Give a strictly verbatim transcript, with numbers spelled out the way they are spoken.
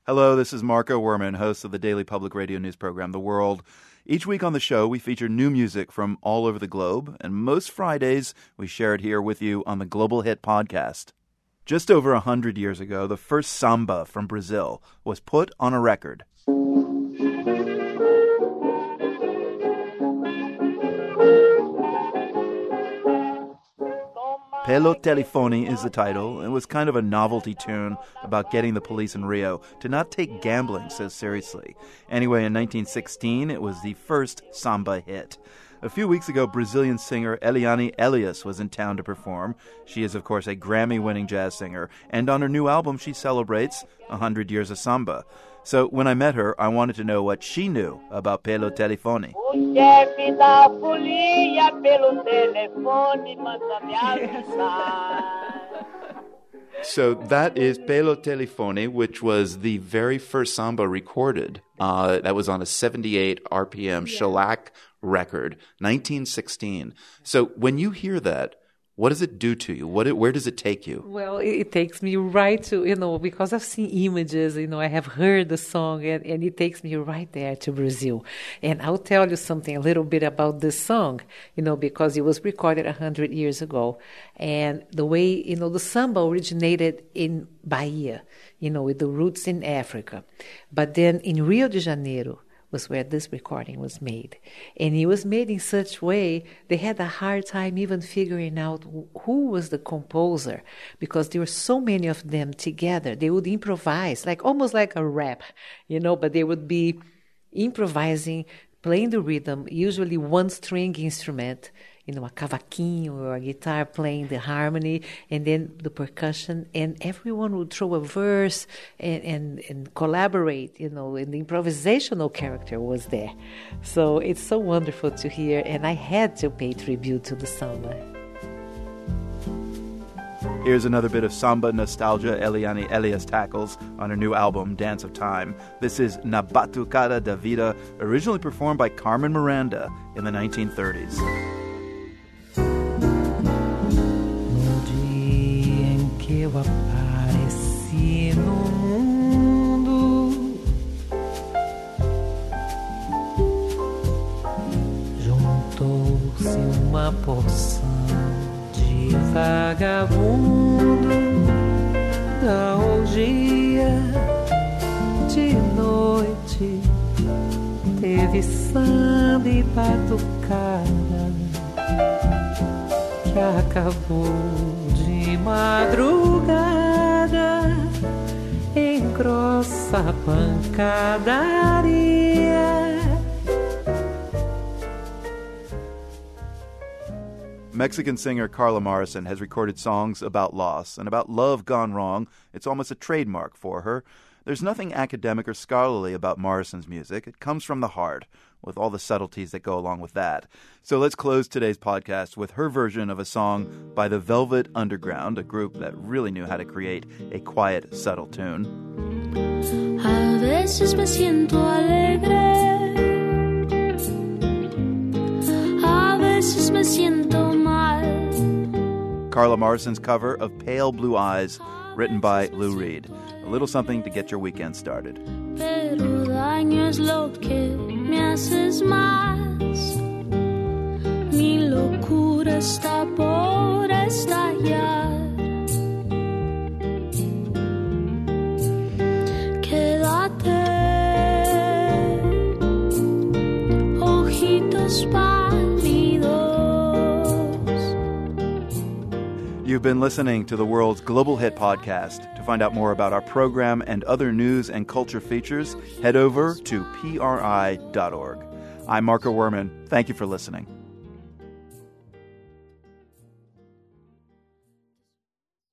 Hello, this is Marco Werman, host of the daily public radio news program, The World. Each week on the show, we feature new music from all over the globe, and most Fridays, we share it here with you on the Global Hit Podcast. Just over a hundred years ago, the first samba from Brazil was put on a record. Pelo Telefone is the title. It was kind of a novelty tune about getting the police in Rio to not take gambling so seriously. Anyway, in nineteen sixteen, it was the first samba hit. A few weeks ago, Brazilian singer Eliane Elias was in town to perform. She is, of course, a Grammy-winning jazz singer, and on her new album, she celebrates one hundred years of samba. So when I met her, I wanted to know what she knew about Pelo Telefone. So that is Pelo Telefone, which was the very first samba recorded. Uh, that was on a seventy-eight R P M yeah. shellac record, nineteen sixteen. So when you hear that, what does it do to you? What? Where does it take you? Well, it, it takes me right to, you know, because I've seen images, you know, I have heard the song, and, and it takes me right there to Brazil. And I'll tell you something a little bit about this song, you know, because it was recorded one hundred years ago. And the way, you know, the samba originated in Bahia, you know, with the roots in Africa. But then in Rio de Janeiro, was where this recording was made. And it was made in such a way, they had a hard time even figuring out who was the composer, because there were so many of them together. They would improvise, like almost like a rap, you know, but they would be improvising, playing the rhythm, usually one string instrument, you know, a cavaquinho or a guitar playing the harmony, and then the percussion, and everyone would throw a verse and, and, and collaborate, you know, and the improvisational character was there. So it's so wonderful to hear, and I had to pay tribute to the samba. Here's another bit of samba nostalgia Eliane Elias tackles on her new album, Dance of Time. This is Na Batucada da Vida, originally performed by Carmen Miranda in the nineteen thirties. Eu apareci no mundo, juntou-se uma porção de vagabundo da orgia. De noite teve samba e batucada que acabou de madrugada em grossa pancadaria. Mexican singer Carla Morrison has recorded songs about loss and about love gone wrong. It's almost a trademark for her. There's nothing academic or scholarly about Morrison's music. It comes from the heart, with all the subtleties that go along with that. So let's close today's podcast with her version of a song by the Velvet Underground, a group that really knew how to create a quiet, subtle tune. A veces me siento alegre, a veces me siento mal. Carla Morrison's cover of Pale Blue Eyes, written by Lou Reed. A little something to get your weekend started. Pero daño es lo que me haces más. Mi locura está por estallar. Quédate, ojitos pálidos. You've been listening to the World's Global Hit Podcast. To find out more about our program and other news and culture features, head over to P R I dot org. I'm Marco Werman. Thank you for listening.